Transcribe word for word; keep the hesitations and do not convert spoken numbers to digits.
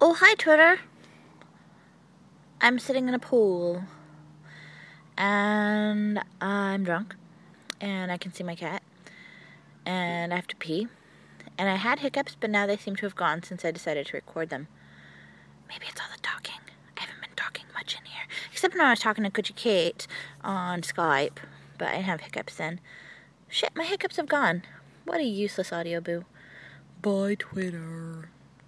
Oh, hi, Twitter. I'm sitting in a pool, and I'm drunk, and I can see my cat, and I have to pee, and I had hiccups, but now they seem to have gone since I decided to record them. Maybe it's all the talking. I haven't been talking much in here, except when I was talking to Coochie Kate on Skype, but I didn't have hiccups then. Shit, my hiccups have gone. What a useless audio boo. Bye, Twitter.